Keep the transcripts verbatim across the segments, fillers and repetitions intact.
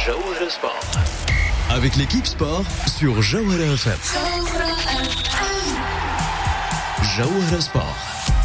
Jawhara Sport. Avec l'équipe sport sur Jawhara F M. Jawhara Sport.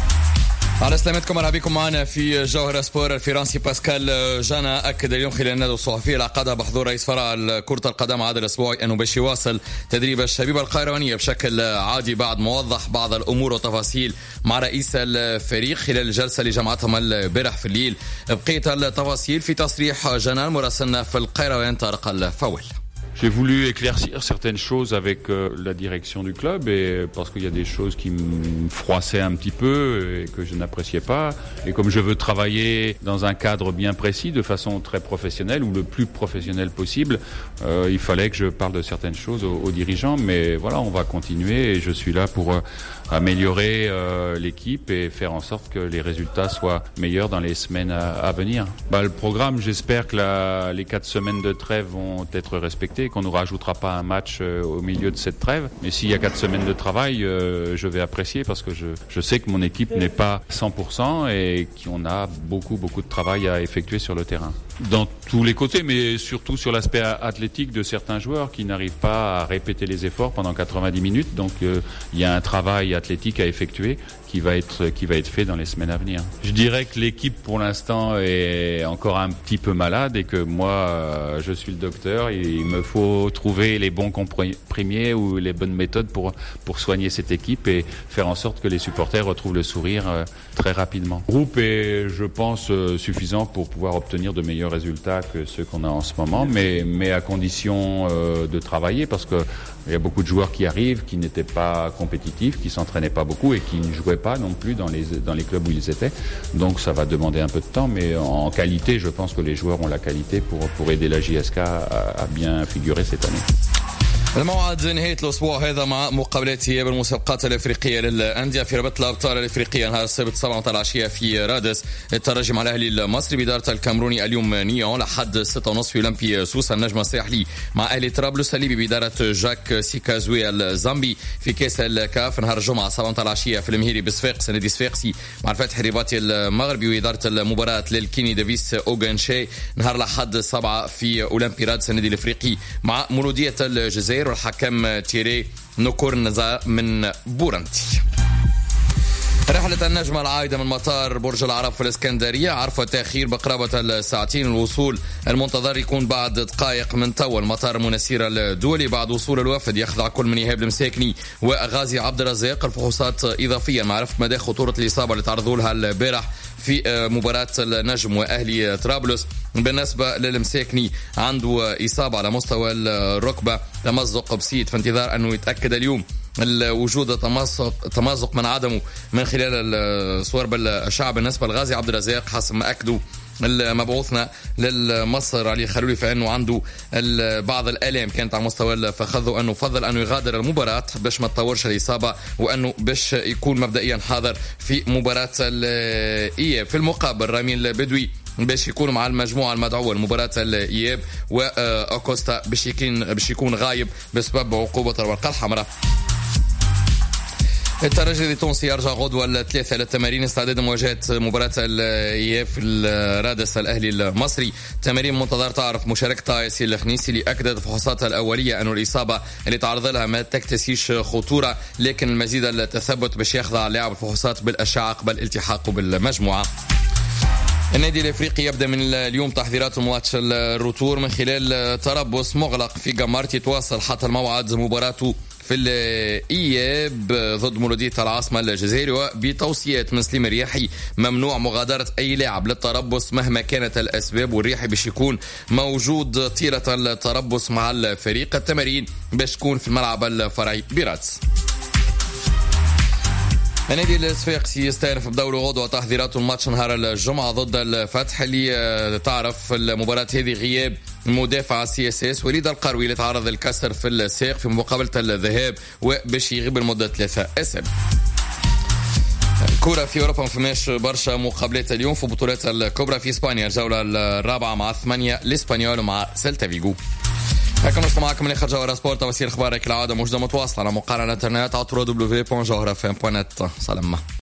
على سلامتكم، مرحبا بكم معنا في جوهرة سبور. الفرنسي باسكال جانا أكد اليوم خلال الندوة الصحفية العقدها بحضور رئيس فرع كرة القدم عادل الأسبوعي أنه باش يواصل تدريب الشبيبة القيروانية بشكل عادي بعد ما وضح بعض الأمور وتفاصيل مع رئيس الفريق خلال الجلسة اللي جمعتهم البارح في الليل. بقية التفاصيل في تصريح جانا مراسلنا في القيروان طارق الفول. J'ai voulu éclaircir certaines choses avec euh, la direction du club et parce qu'il y a des choses qui me froissaient un petit peu et que je n'appréciais pas. Et comme je veux travailler dans un cadre bien précis, de façon très professionnelle ou le plus professionnel possible, euh, il fallait que je parle de certaines choses aux, aux dirigeants. Mais voilà, on va continuer et je suis là pour euh, améliorer euh, l'équipe et faire en sorte que les résultats soient meilleurs dans les semaines à, à venir. Bah, le programme, j'espère que la, les quatre semaines de trêve vont être respectées, qu'on ne rajoutera pas un match euh, au milieu de cette trêve. Mais s'il y a quatre semaines de travail, euh, je vais apprécier parce que je, je sais que mon équipe n'est pas cent pour cent et qu'on a beaucoup, beaucoup de travail à effectuer sur le terrain. Dans tous les côtés, mais surtout sur l'aspect athlétique de certains joueurs qui n'arrivent pas à répéter les efforts pendant quatre-vingt-dix minutes. Donc euh, il y a un travail athlétique à effectuer qui va être qui va être fait dans les semaines à venir. Je dirais que l'équipe pour l'instant est encore un petit peu malade et que moi euh, je suis le docteur. Il me faut trouver les bons comprimés ou les bonnes méthodes pour pour soigner cette équipe et faire en sorte que les supporters retrouvent le sourire euh, très rapidement. Le groupe est, je pense, euh, suffisant pour pouvoir obtenir de meilleurs résultats que ceux qu'on a en ce moment, mais mais à condition euh, de travailler parce que il y a beaucoup de joueurs qui arrivent, qui n'étaient pas compétitifs, qui s'entraînaient pas beaucoup et qui ne jouaient pas non plus dans les dans les clubs où ils étaient. Donc ça va demander un peu de temps, mais en qualité, je pense que les joueurs ont la qualité pour pour aider la J S K à, à bien figurer cette année. الموعد نهاية الأسبوع هذا مع مقابلات هي بالمسابقات الأفريقية للأندية في رابطة الأبطال الأفريقية نهار السبت سبعة العشية في رادس. الترجي مع الأهلي المصري بإدارة الكامروني اليوم نيون لحد ستة ونصف في أولمبي سوسة. النجم الساحلي مع أهلي طرابلس الليبي بإدارة جاك سيكازوي الزامبي في كأس الكاف نهار الجمعة سبعة العشية في المهيري بصفاقس نادي صفاقسي مع الفتح الرباطي المغربي وإدارة المباراة للكيني دافيس أوغانشي نهار لحد سبعة في أولمبي رادس النادي الأفريقي مع مولودية الجزائر والحكم تيري نوكورنزا من بورنتي. رحلة النجمة العائدة من مطار برج العرب في الإسكندرية عرفت تأخير بقرابة الساعتين. الوصول المنتظر يكون بعد دقائق من توا المطار المنسير الدولي. بعد وصول الوفد يخضع كل من إيهاب المساكني وغازي عبد الرزاق الفحوصات إضافيا معرفة مدى خطورة الإصابة اللي تعرضوا لها البارح في مباراة النجم وأهلي طرابلس. بالنسبة للمساكني عنده إصابة على مستوى الركبة، تمزق بسيط، في انتظار أنه يتأكد اليوم الوجود تمزق تمزق من عدمه من خلال الصور بالأشعة. بالنسبة لغازي عبد الرزاق حسب ما أكدوا المبعوثنا للمصر علي خلولي فإنه عنده بعض الآلام كانت على مستوى الفخذ وأنه فضل أنه يغادر المباراة باش ما تطورش الإصابة وأنه باش يكون مبدئيا حاضر في مباراة الإياب. في المقابل رامي البدوي باش يكون مع المجموعة المدعوة لمباراة الإياب وأكوستا باش يكون باش يكون غايب بسبب عقوبة الورقة الحمراء. الترجي التونسي يرجع غدوة الثلاثاء للتمارين استعداد مواجهة مباراة الإياب في الرادس الأهلي المصري. تمارين منتظر تعرف مشاركة طايسي الخنيسي اللي أكدت الفحوصات الأولية أنه الإصابة اللي تعرض لها ما تكتسيش خطورة، لكن المزيد التثبت باش يخضع لاعب الفحوصات بالأشعة قبل التحاقه بالمجموعة. النادي الافريقي يبدا من اليوم تحضيرات الماتش الروتور من خلال تربص مغلق في جمارتي يتواصل حتى الموعد مباراته في الإياب ضد مولودية العاصمة الجزائرية وبتوصيات من سليم الرياحي ممنوع مغادرة أي لاعب للتربص مهما كانت الأسباب، والرياحي باش يكون موجود طيلة التربص مع الفريق. التمارين باش تكون في الملعب الفرعي برادس. النادي الصفاقسي يستأنف بدوره غدوة تحضيرات الماتش نهار الجمعة ضد الفتح اللي تعرف المباراة هذه غياب المدافع سي اس اس وليد القروي اللي تعرض الكسر في الساق في مقابلة الذهاب وباش يغيب لمدة ثلاثة أسابيع. كرة في أوروبا ما فماش برشا مقابلات اليوم في بطولات الكبرى. في إسبانيا الجولة الرابعة مع ثمانية الإسبانيول ومع سيلتا فيغو. هكا نوصل معكم من آخر جوهرة سبورت وسير أخبارك العادة موجودة متواصلة على موقعنا الانترنت على دبليو دبليو دبليو دوت جوهرة إف إم دوت نت. سلام.